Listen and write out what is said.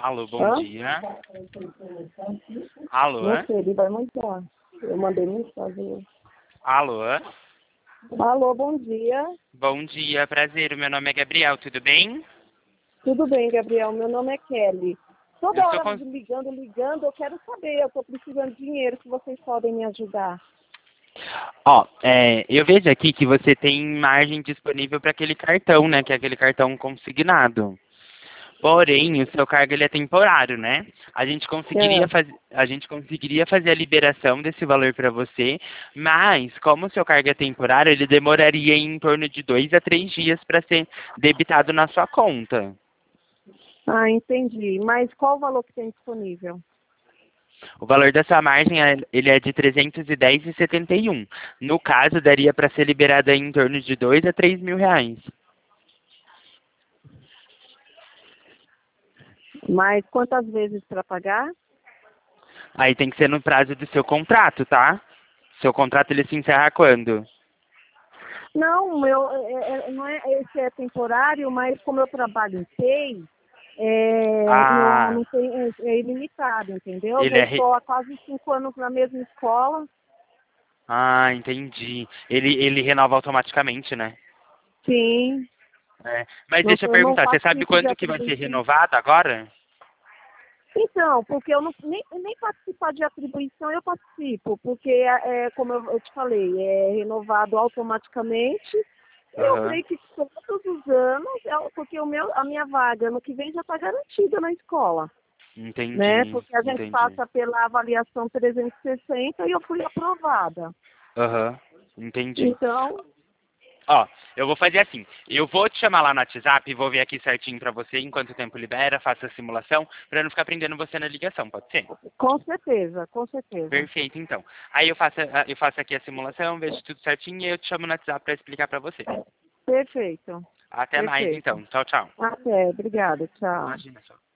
Alô, bom Hã? dia. Alô? Não sei, ele vai mandar. Eu mandei mensagem. Alô? Alô, bom dia. Bom dia, prazer. O meu nome é Gabriel, tudo bem? Tudo bem, Gabriel? Meu nome é Kelly. Eu Toda sou hora con... ligando, eu quero saber. Eu estou precisando de dinheiro, se vocês podem me ajudar. Ó, eu vejo aqui que você tem margem disponível para aquele cartão, né? Que é aquele cartão consignado. Porém, o seu cargo ele é temporário, né? É. A gente conseguiria fazer a liberação desse valor para você, mas como o seu cargo é temporário, ele demoraria em torno de 2 a 3 dias para ser debitado na sua conta. Ah, entendi. Mas qual o valor que tem disponível? O valor da sua margem ele é de 310,71. No caso, daria para ser liberada em torno de 2 a 3 mil reais. Mas quantas vezes para pagar? Aí tem que ser no prazo do seu contrato, tá? Seu contrato ele se encerra quando? Não, não é, esse é temporário, mas como eu trabalho em TEI, Ah, não tem, é ilimitado, entendeu? Eu ele já é. estou há quase 5 anos na mesma escola. Ah, entendi. Ele renova automaticamente, né? Sim, É. Mas não, deixa eu eu não perguntar, você sabe participo de quando que vai ser atribuição. renovado agora? Então, porque eu nem participar de atribuição eu participo, porque, como eu te falei, é renovado automaticamente. Eu Aham. creio que todos os anos, porque a minha vaga ano que vem já está garantida na escola, né? Entendi, Porque a gente entendi. passa pela avaliação 360 e eu fui aprovada. Aham, entendi. Então, Ó, eu vou fazer assim. Eu vou te chamar lá no WhatsApp e vou ver aqui certinho pra você em quanto tempo libera, faço a simulação, pra não ficar prendendo você na ligação, pode ser? com certeza, com certeza. Perfeito, então. Aí eu faço aqui a simulação, vejo tudo certinho e eu te chamo no WhatsApp pra explicar pra você. Perfeito, Até mais, perfeito. então. Tchau, tchau. Até, obrigada, tchau. Imagina só.